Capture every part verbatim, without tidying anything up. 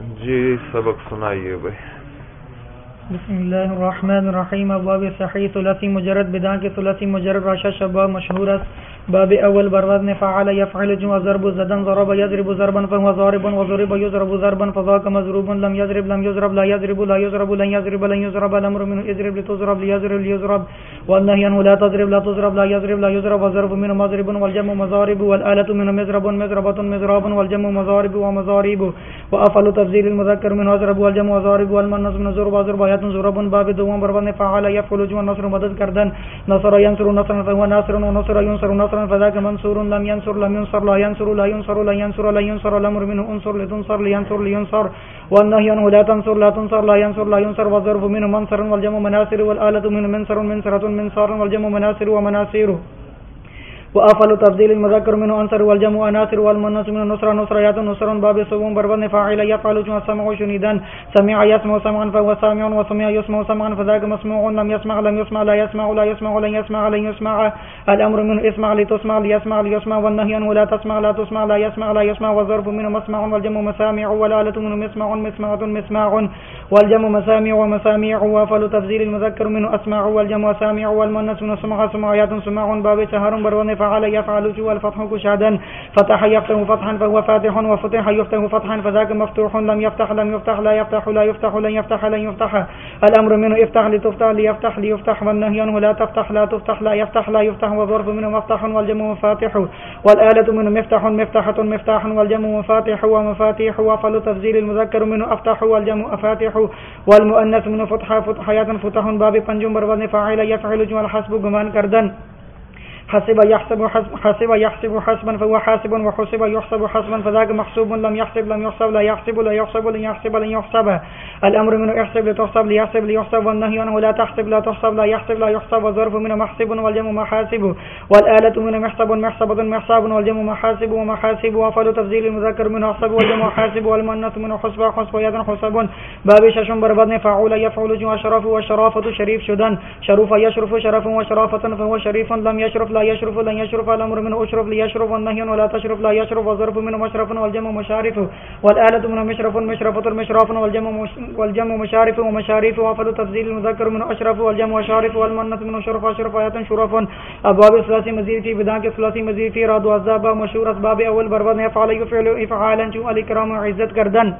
जी सबक सुनाइए भाई। बिस्मिल्लाहिर्रहमानिर्रहीम। बाब सही सुलसी मुजरद बिदा के सुलसी मुजरद राशा शबा मशहूर बाब अव्वल बरवज़ ने फ़अल यफ़अल जो ज़रब ज़दन ज़रब यज़रिब ज़रबन फ़हुव ज़ारिबुन व ज़ुरिब युज़रब ज़रबन फ़ज़ाक मज़रूबुन लम यज़रिब लम युज़रब ला यज़रिबु ला युज़रबु लन यज़रिब लन युज़रब अल अम्रु मिन्हु इज़रिब लितुज़रब लियज़रिब लियुज़रब वल नह्यु अन्हु ला तज़रिब ला तुज़रब ला यज़रिब ला युज़रब व ज़रबु मिन्हु मज़रिबुन वल जम्मु मज़ारिबु वल आलतु मिन्हु मिज़रबुन मिज़रबतुन मिज़राबुन वल जम्मु मज़ारिबु व मज़ारिबु व अफ़अलु तफ़ज़ील अल मुज़क्कर मिन्हु अज़रबु वल जम्मु मज़ारिबु वल मुअन्नस मिन्हु ज़ुरबा ज़ुरबायातुन ज़ुरबुन बाब दुआ बरवज़ ने फ़अल यफ़अलु जो नस्र मदद करदन नसर यंसुरु नसरन फ़हुव नासिरुन व नसर युंसरु नसरन फ़ज़ाक मंसूर लम यंसुर लम युंसर ला यंसुर ला युंसर ला यंसुर ला युंसर अल अम्रु मिन्हु उनसुर लितुनसर लियंसुर लियुनसर वन नह्यु अन्हु ला तंसुर ला तुनसर ला यंसुर ला युंसर व ज़रबु मिन्हु मंसरun वल जम्मु मनासिर वल आलतु मिन्हु मिनसरun मिनसरतुन मिनसारun वल जम्मु मनासिर व मनासिर وأفعل تفضيل المذكر منه أنصر والجمع أناصر والمؤنث منه نصر نصريات نصر باب صوم بربن فاعل يفعل جمع سمع شنيدا سمع يسمع سمعا فهو سامع وسمع يسمع سمعا فذاك مسموع لم يسمع لم يسمع لا يسمع لا يسمع لن يسمع لن يسمع الأمر منه اسمع لتسمع ليسمع ليسمع والنهي عنه لا تسمع لا تسمع لا يسمع لا يسمع والظرف منه مسمع والجمع مسامع والآلة منه مسمع مسمعة مسماع والجمع مسامع ومسامع وأفعل تفضيل المذكر منه أسمع والجمع سامع والمؤنث منه سمع سمعيات سماع باب شهر بربن فعل يفعل جو الفتح كشادا فتح يفتح فتحا فهو فاتح وفتح يفتح فتحا فذاك مفتوح لم يفتح لم يفتح لا يفتح لا يفتح لن يفتح لن يفتح الأمر منه افتح لتفتح ليفتح ليفتح والنهي عنه لا تفتح لا تفتح لا يفتح لا يفتح والظرف منه مفتح والجمع مفاتح والآلة منه مفتح مفتاحة مفتاح والجمع مفاتح ومفاتيح وفعل تفضيل المذكر منه أفتح والجمع أفاتح والمؤنث منه فتح فتحيات فتح باب پنجم بربن فاعل يفعل جو الحسب گمان کردن حسب يحسب حسب حسب يحسب حسبا فهو حاسب وحسب يحسب حسبا فذاك محسوب لم يحسب لم يحسب لا يحسب لا يحسب لن يحسب لن يحسب الأمر منه يحسب لتحسب ليحسب ليحسب والنهي عنه لا تحسب لا تحسب لا يحسب لا يحسب والظرف منه محسب والجمع محاسب والآلة منه محسب محسبة محساب والجمع محاسب ومحاسب وأفعل تفضيل المذكر منه حسب والجمع حاسب والمؤنث منه حسب حسبيات حسب باب ششم بربد فعول يفعل جو شرف وشرافة شريف شدن شرف يشرف شرف وشرافة فهو شريف لم يشرف لا يشرف لن يشرف الأمر منه أشرف ليشرف والنهي ولا تشرف لا يشرف والظرف منه مشرف والجمع مشارف والآلة منه مشرف مشرفة مشراف والجمع والجمع مشارف ومشارف وأفعل تفضيل المذكر منه أشرف والجمع شارف والمؤنث منه شرف أشرف آيات شرف أبواب الثلاثي مزيد في بدان کے ثلاثی مزيد في راد وعذاب مشهور اسباب اول بربد يفعل يفعل افعالا جو الكرام عزت کردن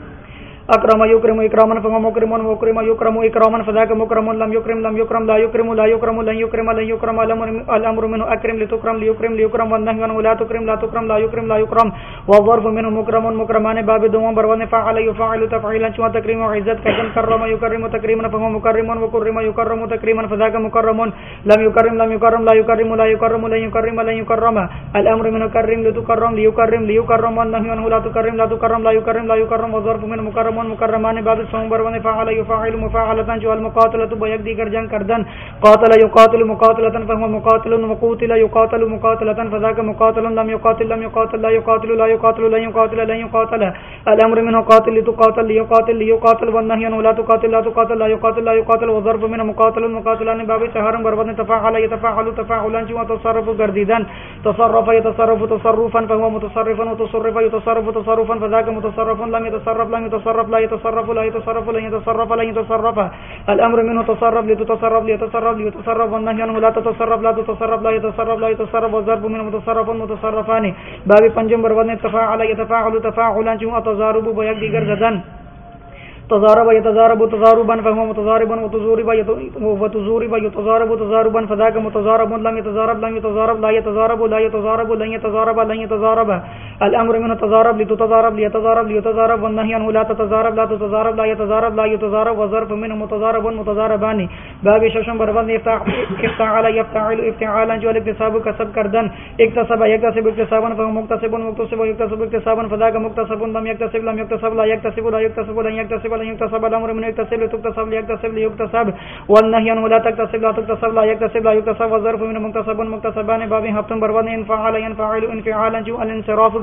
أكرم يكرم إكراما فهو مكرم وكرم يكرم إكراما فذاك مكرم لم يكرم لم يكرم لا يكرم لا يكرم لن يكرم لن يكرم الأمر منه أكرم لتكرم ليكرم ليكرم والنهي عنه لا تكرم لا تكرم لا يكرم لا يكرم والظرف منه مكرم مكرمان باب دوم برون فعل يفعل تفعيلا شو تكريم وعزت كذن كرم يكرم تكريما فهو مكرم وكرم يكرم تكريما فذاك مكرم لم يكرم لم يكرم لا يكرم لا يكرم لن يكرم لن يكرم الأمر منه كرم لتكرم ليكرم ليكرم والنهي عنه لا تكرم لا تكرم لا يكرم لا يكرم والظرف منه مكرم مكرمان باب الصوم برون فعل يفعل مفاعلة جو المقاتلة بيك ديگر جنگ کردن قاتل يقاتل مقاتلة فهو مقاتل وقوتل يقاتل مقاتلة فذاك مقاتل لم يقاتل لم يقاتل لا يقاتل لا يقاتل لن يقاتل لن يقاتل الأمر منه قاتل لتقاتل ليقاتل ليقاتل والنهي عنه لا تقاتل لا تقاتل لا يقاتل لا يقاتل والضرب منه مقاتل مقاتلان باب شهر برون تفاعل يتفاعل تفاعلا جو تصرف گردیدن تصرف يتصرف تصرفا فهو متصرفا وتصرف يتصرف تصرفا فذاك متصرف لم يتصرف لم يتصرف لا يتصرف لا يتصرف لن يتصرف لن يتصرف الأمر منه تصرف لتتصرف ليتصرف ليتصرف والنهي عنه لا تتصرف لا تتصرف لا يتصرف لا يتصرف والضرب منه متصرف متصرفان باب پنجم برون تفاعل يتفاعل تفاعلا جو تضارب بيك دیگر زدن تضارب يتضارب تضاربا فهو متضارب وتزورب وتزورب يتضارب تضاربا فذاك متضارب لم يتضارب لم يتضارب لا يتضارب لا يتضارب لن يتضارب لن يتضارب الأمر منه تضارب لتتضارب ليتضارب ليتضارب والنهي عنه لا تتضارب لا تتضارب لا يتضارب لا يتضارب والظرف منه متضارب متضاربان باب ششم بربند افتعال يفتعل افتعالا جو الاكتساب كسب کردن اكتسب يكتسب اكتسابا فهو مكتسب مكتسب يكتسب اكتسابا فذاك مكتسب لم يكتسب لم يكتسب لا يكتسب لا يكتسب لن يكتسب لن يكتسب الأمر منه يكتسب لتكتسب ليكتسب ليكتسب والنهي عنه لا تكتسب لا تكتسب لا يكتسب لا يكتسب والظرف منه مكتسب مكتسبان باب هفتم بربند انفعال ينفعل انفعالا جو الانصراف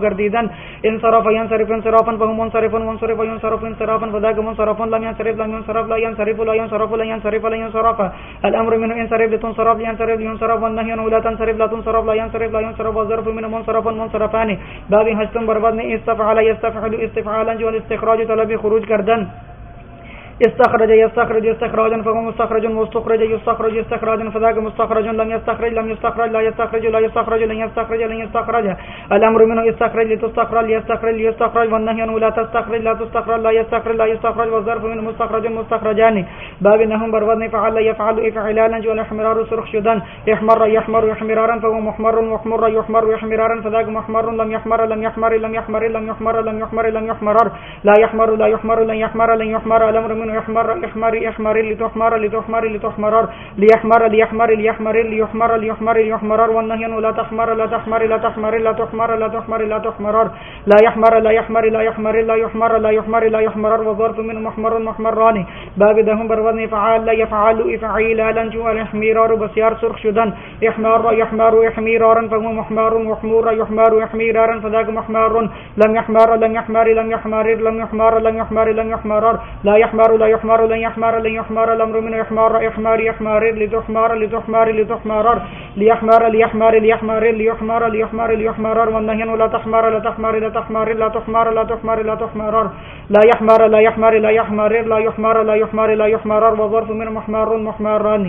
गर्दीदन इंसरफ यंसरिफ इंसराफन फहुम मुनसरिफुन मुनसरिफ यंसरफ इंसराफन फदाक मुनसरफुन लम यंसरिफ लम यंसरफ ला यंसरिफ ला यंसरफ ला यंसरिफ ला यंसरफ الامر منه इंसरिफ लितुनसरफ यंसरिफ यंसरफ والنهي عنه لا تنصرف لا تنصرف لا ينصرف لا ينصرف والظرف منه منصرف منصرفان باب هشتم برباد ने استفعل يستفعل استفعالا जो الاستخراج طلب خروج कردन استخرج يستخرج استخراجا فهو مستخرج مستخرج يستخرج استخراجا فذاك مستخرج لم يستخرج لم يستخرج لا يستخرج لا يستخرج لن يستخرج لن يستخرج الامر منه استخرج لتستخرج يستخرج يستخرج والنهي عنه لا تستخرج لا تستخرج لا يستخرج لا يستخرج والظرف منه مستخرج مستخرجان باب انهم برود فعل يفعل افعالا جو الاحمرار سرخ شدن يحمر يحمر يحمرارا فهو محمر محمر يحمر يحمرارا فذاك محمر لم يحمر لم يحمر لم يحمر لم يحمر لم يحمر لم يحمر لا يحمر لا يحمر لن يحمر لن يحمر الامر منه يحمر يحمر يحمر لتحمر لتحمر لتحمرر ليحمر ليحمر ليحمر ليحمر ليحمر ليحمرر والنهي لا تحمر لا تحمر لا تحمر لا تحمر لا تحمر لا تحمرر لا يحمر لا يحمر لا يحمر لا يحمر لا يحمر لا يحمرر وظرف من محمر محمران باب دهم برودن فعال لا يفعل افعيل لن جو الاحمرار بسيار سرخ شدن يحمر يحمر يحمرارا فهو محمر محمور يحمر يحمرارا فذاك محمر لم يحمر لم يحمر لم يحمر لم يحمر لم يحمر لم يحمرر لا يحمر لا يحمر لن يحمر لن يحمر الامر من يحمر يحمر يحمر لتحمر لتحمر لتحمرر ليحمر ليحمر ليحمر ليحمر ليحمر ليحمرر والنهي لا تحمر لا تحمر لا تحمر لا تحمر لا تحمر لا تحمرر لا يحمر لا يحمر لا يحمر لا يحمر لا يحمر لا يحمرر وظرف من محمر محمران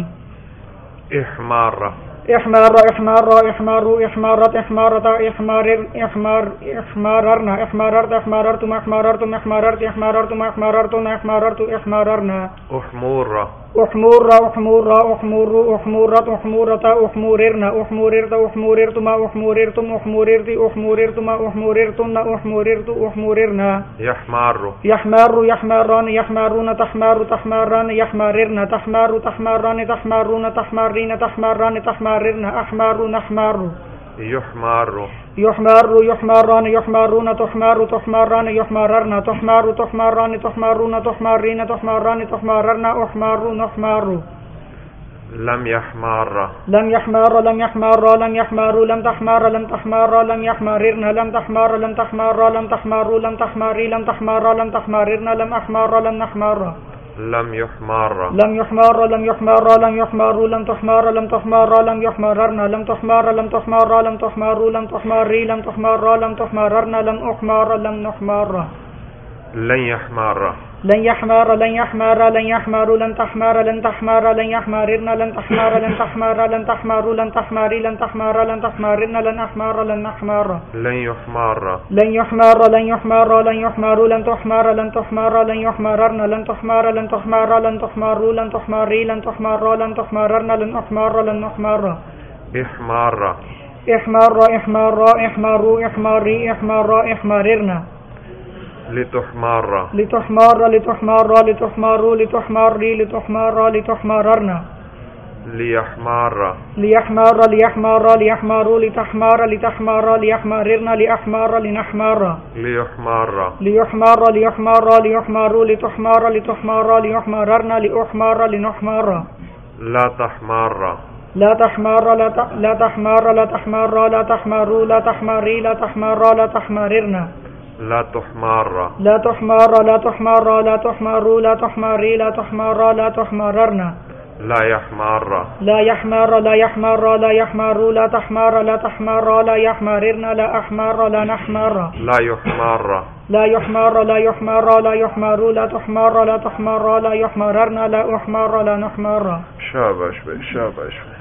احمار احمار احمار احمار احمارت احمارت احمار احمار احماررنا احماررت احماررتم احماررتم احماررت احماررتم احماررتم احماررت احماررنا احمر احمر احمر احمر احمرت احمرت احمررنا احمررت احمررتما احمررتم احمررت احمررتما احمررتن احمررت احمررنا يحمر يحمر يحمران يحمرون تحمر تحمران يحمررن تحمر تحمران تحمرون تحمرين تحمران تحمررن احمر نحمر يحمر يحمر يحمران يحمرون تحمر تحمران يحمررن تحمر تحمران تحمرون تحمرين تحمران تحمررن احمر نحمر لم يحمر لم يحمر لم يحمر لم يحمر لم تحمر لم تحمر لم يحمررن لم تحمر لم تحمر لم تحمر لم تحمري لم تحمر لم تحمررن لم احمر لم نحمر لم يحمر لم يحمر لم يحمر لم يحمر لم تحمر لم تحمر لم يحمررن لم تحمر لم تحمر لم تحمر لم تحمري لم تحمر لم تحمررن لم احمر لم نحمر لن يحمر لن يحمر لن يحمر لن يحمر لن تحمر لن تحمر لن يحمررن لن تحمر لن تحمر لن تحمر لن تحمري لن تحمر لن تحمررن لن احمر لن نحمر لن يحمر لن يحمر لن يحمر لن يحمر لن تحمر لن تحمر لن يحمررن لن تحمر لن تحمر لن تحمر لن تحمري لن تحمر لن تحمررن لن احمر لن نحمر احمر احمر احمر احمر احمري احمر احمررن لتحمر لتحمر لتحمر لتحمر لتحمري لتحمر لتحمررن ليحمر ليحمر ليحمر ليحمر لتحمر لتحمر ليحمررن لأحمر لنحمر ليحمر ليحمر ليحمر ليحمر لتحمر لتحمر ليحمررن لأحمر لنحمر لا تحمر لا تحمر لا لا تحمر لا تحمر لا تحمر لا تحمري لا تحمر لا تحمررن لا تحمر لا تحمر لا تحمر لا تحمر لا تحمري لا تحمر لا تحمررن لا يحمر لا يحمر لا يحمر لا يحمر لا تحمر لا تحمر لا يحمررن لا أحمر لا نحمر لا يحمر لا يحمر لا يحمر لا يحمر لا تحمر لا تحمر لا يحمررن لا أحمر لا نحمر शाबाश भाई शाबाश भाई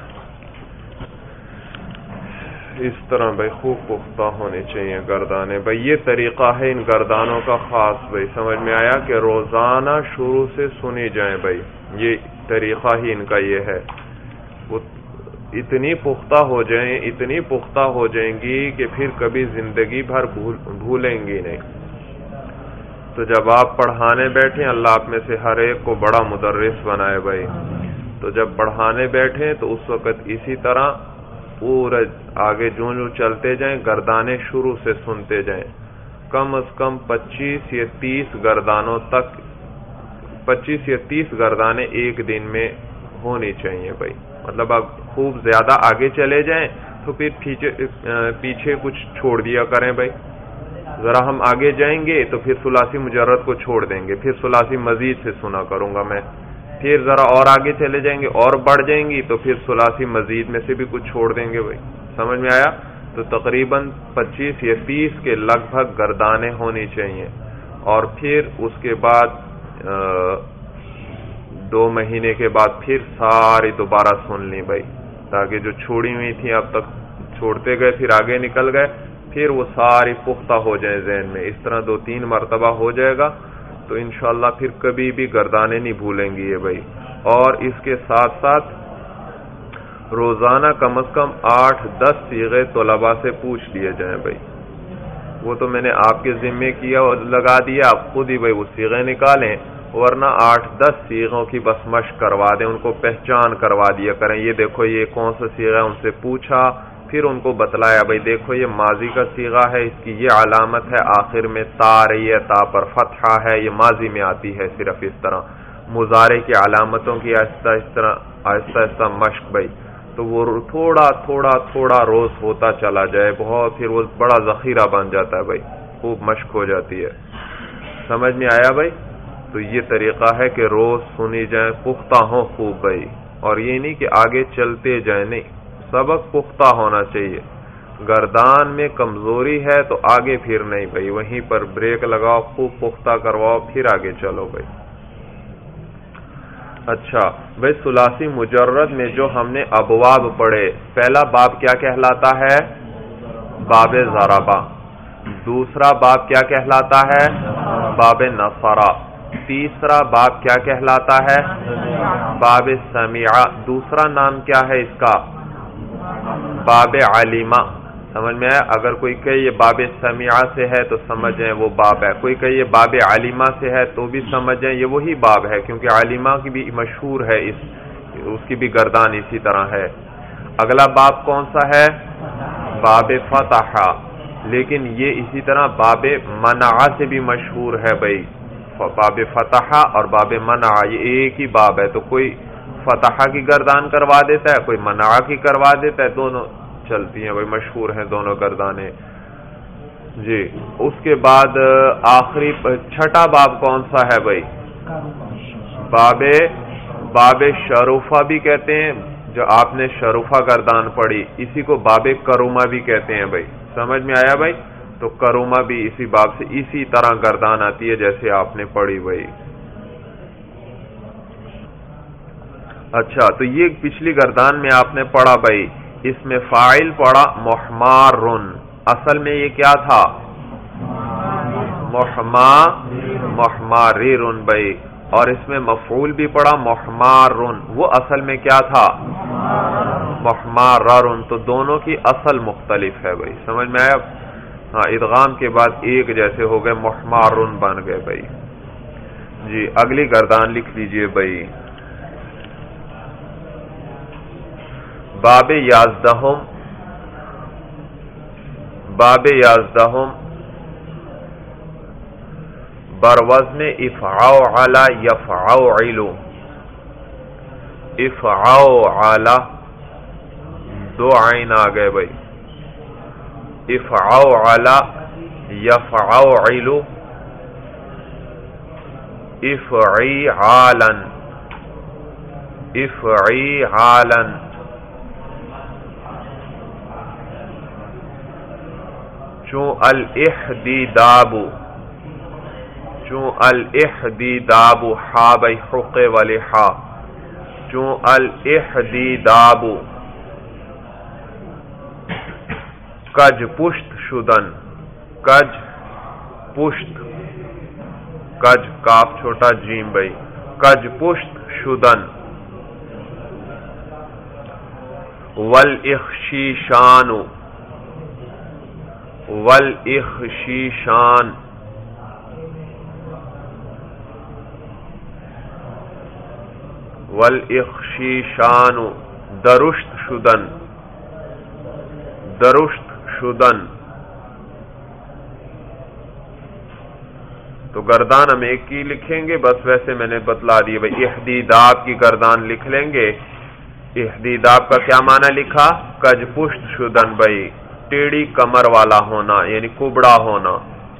इस तरह भाई खूब पुख्ता होने चाहिए गर्दाने भाई। ये तरीका है इन गर्दानों का खास भाई, समझ में आया कि रोजाना शुरू से सुनी जाए भाई, ये तरीका ही इनका ये है। वो इतनी पुख्ता हो जाएं इतनी पुख्ता हो जाएंगी कि फिर कभी जिंदगी भर भूल भूलेंगी नहीं। तो जब आप पढ़ाने बैठे, अल्लाह आप में से हर एक को बड़ा मुदर्रिस बनाए भाई, तो जब पढ़ाने बैठे तो उस वक़्त इसी तरह पूरा आगे जो जो चलते जाएं गर्दाने शुरू से सुनते जाएं। कम अज कम पच्चीस या तीस गर्दानों तक पच्चीस या तीस गर्दाने एक दिन में होनी चाहिए भाई। मतलब आप खूब ज्यादा आगे चले जाएं तो फिर पीछे पीछे कुछ छोड़ दिया करें भाई, ذرا ہم آگے جائیں گے تو پھر ثلاثی مجرد کو چھوڑ دیں گے، پھر ثلاثی مزید سے سنا کروں گا میں، پھر ذرا اور آگے چلے جائیں گے اور بڑھ جائیں گی تو پھر ثلاثی مزید میں سے بھی کچھ چھوڑ دیں گے بھائی، سمجھ میں آیا؟ تو تقریباً پچیس یا تیس کے لگ بھگ گردانیں ہونی چاہیے، اور پھر اس کے بعد دو مہینے کے بعد پھر ساری دوبارہ سن لی بھائی، تاکہ جو چھوڑی ہوئی تھیں اب تک چھوڑتے گئے پھر آگے نکل گئے، پھر وہ ساری پختہ ہو جائیں ذہن میں، اس طرح دو تین مرتبہ ہو جائے گا تو انشاءاللہ پھر کبھی بھی گردانے نہیں بھولیں گی یہ بھائی۔ اور اس کے ساتھ ساتھ روزانہ کم از کم آٹھ دس صیغے طلباء سے پوچھ لیے جائیں بھائی، وہ تو میں نے آپ کے ذمے کیا اور لگا دیا، آپ خود ہی بھائی وہ صیغے نکالیں، ورنہ آٹھ دس صیغوں کی بس مشق کروا دیں، ان کو پہچان کروا دیا کریں، یہ دیکھو یہ کون سا صیغہ ہے، ان سے پوچھا، پھر ان کو بتلایا بھائی دیکھو یہ ماضی کا صیغہ ہے، اس کی یہ علامت ہے، آخر میں تا رہی ہے، تا پر فتحہ ہے، یہ ماضی میں آتی ہے صرف اس طرح، مضارع کی علامتوں کی آہستہ اس طرح آہستہ آہستہ مشق بھائی، تو وہ تھوڑا تھوڑا تھوڑا روز ہوتا چلا جائے بہت، پھر وہ بڑا ذخیرہ بن جاتا ہے بھائی، خوب مشق ہو جاتی ہے، سمجھ میں آیا بھائی؟ تو یہ طریقہ ہے کہ روز سنی جائیں، پختہ ہوں خوب بھائی، اور یہ نہیں کہ آگے چلتے جائیں، نہیں، سبق پختہ ہونا چاہیے، گردان میں کمزوری ہے تو آگے پھر نہیں بھائی، وہیں پر بریک لگاؤ، خوب پختہ کرواؤ، پھر آگے چلو بھائی۔ اچھا بھائی، ثلاثی مجرد میں جو ہم نے ابواب پڑھے، پہلا باب کیا کہلاتا ہے؟ باب ضربہ، دوسرا باب کیا کہلاتا ہے؟ باب نصرہ، تیسرا باب کیا کہلاتا ہے؟ باب سمعہ، دوسرا نام کیا ہے اس کا؟ باب علیمہ، سمجھ میں آیا؟ اگر کوئی کہے یہ باب سمعہ سے ہے تو سمجھیں وہ باب ہے، کوئی کہے یہ باب علیمہ سے ہے تو بھی سمجھیں یہ وہی باب ہے، کیونکہ علیمہ کی بھی مشہور ہے، اس اس کی بھی گردان اسی طرح ہے۔ اگلا باب کون سا ہے؟ باب فتح، لیکن یہ اسی طرح باب منع سے بھی مشہور ہے بھائی، باب فتح اور باب منع یہ ایک ہی باب ہے، تو کوئی فتح کی گردان کروا دیتا ہے، کوئی منع کی کروا دیتا ہے، دونوں چلتی ہیں بھائی، مشہور ہیں دونوں گردانیں جی۔ اس کے بعد آخری چھٹا باب کون سا ہے بھائی؟ باب باب شروفہ بھی کہتے ہیں، جو آپ نے شروفہ گردان پڑھی اسی کو باب کرومہ بھی کہتے ہیں بھائی، سمجھ میں آیا بھائی؟ تو کرومہ بھی اسی باب سے اسی طرح گردان آتی ہے جیسے آپ نے پڑھی بھائی۔ اچھا، تو یہ پچھلی گردان میں آپ نے پڑھا بھائی، اس میں فاعل پڑھا محمارن، اصل میں یہ کیا تھا؟ محما محمارن بھائی، اور اس میں مفعول بھی پڑھا محمارن، وہ اصل میں کیا تھا؟ محمارن، تو دونوں کی اصل مختلف ہے بھائی، سمجھ میں آیا؟ ہاں، ادغام کے بعد ایک جیسے ہو گئے، محمارن بن گئے بھائی جی۔ اگلی گردان لکھ لیجئے بھائی، باب یازدہم، باب یازدہم بروزن افعوعل یفعوعل، افعوعل دو عین آ گئے بھائی، افعوعل یفعوعل، افعیعالا افعیعالا، چون الاحدیداب، چون الاحدیداب، حا بھائی حقے والی حا، چون الاحدیداب، کج پشت شدن، کج پشت، کج کاف چھوٹا جیم بھائی، کج پشت شدن، والاخشیشان، والاخشیشان، والاخشیشان، درشت شدن، درشت شدن، تو گردان ہم ایک کی لکھیں گے بس، ویسے میں نے بتلا دی بھائی، احدیداب کی گردان لکھ لیں گے۔ احدیداب کا کیا معنی لکھا؟ کج پشت شدن بھائی، ٹیڑھی کمر والا ہونا، یعنی کبڑا ہونا،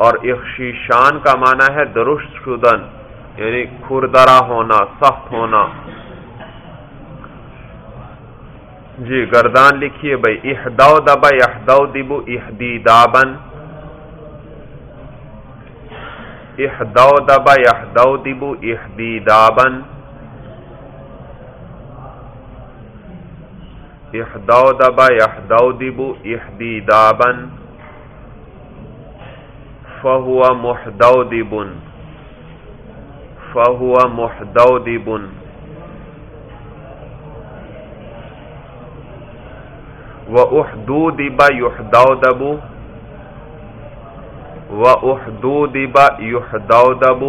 اور اخشیشان کا معنی ہے درست شدن، یعنی کھردرا ہونا، سخت ہونا. جی گردان لکھیے بھائی. احدو دبا یحدو دبو احدیدابن، احدو دبا یحدو دبو احدیدابن، احدو دبا یحدو دبو احدیدابن، فہو محدودبن، فہو محدودبن. وَأُحْدُودِبَ يُحْدَوْدَبُ، وَأُحْدُودِبَ يُحْدَوْدَبُ،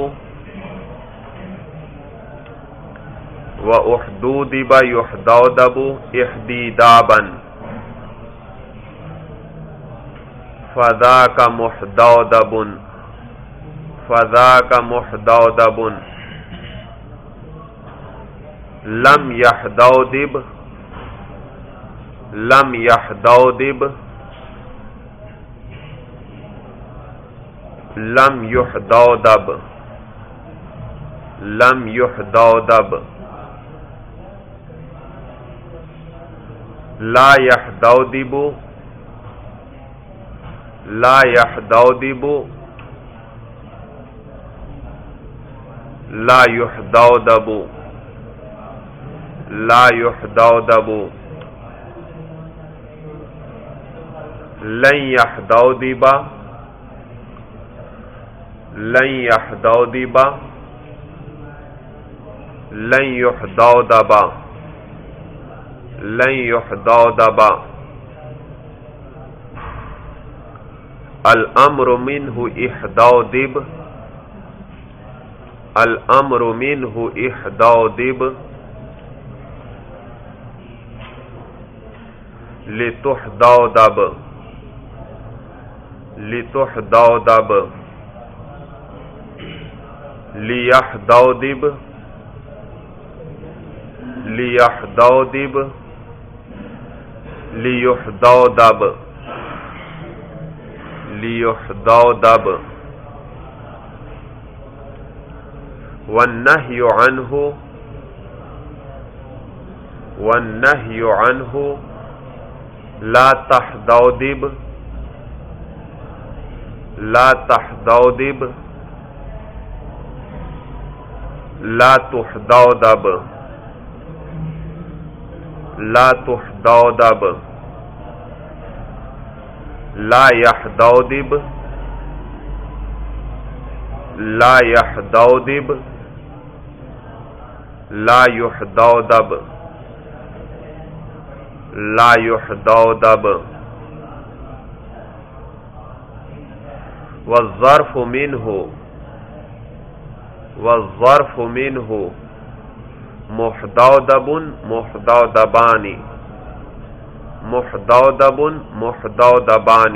وَأُحْدُودِبَ يُحْدَوْدَبُ احدیدابًا، فَذَاكَ مُحْدَوْدَبٌ، فَذَاكَ مُحْدَوْدَبٌ. لم يحدودب، لم يحدودب، لم يحدودب، لم يحدودب. لا يحدودب، لا يحدودب، لا يحدودب، لا يحدودب. لن يحدودب، لن يحدودب، لن يحدودب، لن يحدودب. الامر منه احدودب، الامر منه احدودب. لتحدودب، لتحدودب. لیحدودب، لیحدودب، لیحدودب، لیحدودب. والنهی عنه، والنهی عنه. لا تحدودب، لا تحدودب، لا تحدودب، لا تحدودب. لا يحدودب، لا يحدودب، لا يحدودب، لا يحدودب. والظرف منه، والظرف منه. محدودب، محدودبان، محدودب، محدودبان.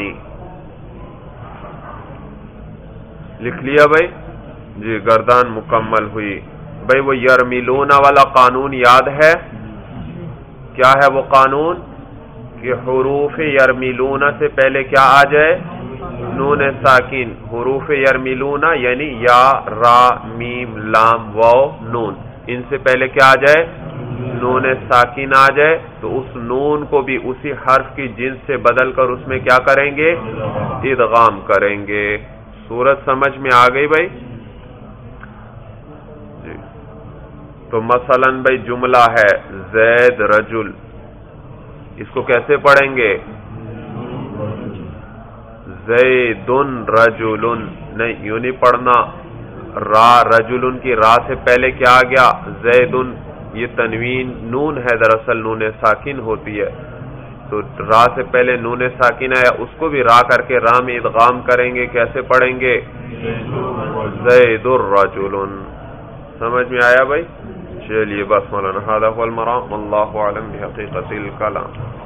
لکھ لیا بھائی؟ جی گردان مکمل ہوئی. بھائی وہ یرملون والا قانون یاد ہے؟ کیا ہے وہ قانون؟ کہ حروف یرملون سے پہلے کیا آ جائے؟ نون ساکن. حروف یرملون یعنی یا، را، میم، لام، واو، نون. ان سے پہلے کیا آ جائے؟ نون ساکن آ جائے. تو اس نون کو بھی اسی حرف کی جنس سے بدل کر اس میں کیا کریں گے؟ ادغام کریں گے. صورت سمجھ میں آ گئی بھائی؟ جی تو مثلا بھائی جملہ ہے زید رجل، اس کو کیسے پڑھیں گے؟ زیدن رجلن. نہیں یوں نہیں پڑھنا. را رجلن کی را سے پہلے کیا آ گیا؟ زیدن. یہ تنوین نون ہے، دراصل نون ساکن ہوتی ہے. تو را سے پہلے نون ساکن ہے، اس کو بھی را کر کے را میں ادغام کریں گے. کیسے پڑھیں گے؟ زید الرجل. سمجھ میں آیا بھائی؟ چلیے بس مولانا هذا هو المرام، والله اعلم بحقیقت الکلام.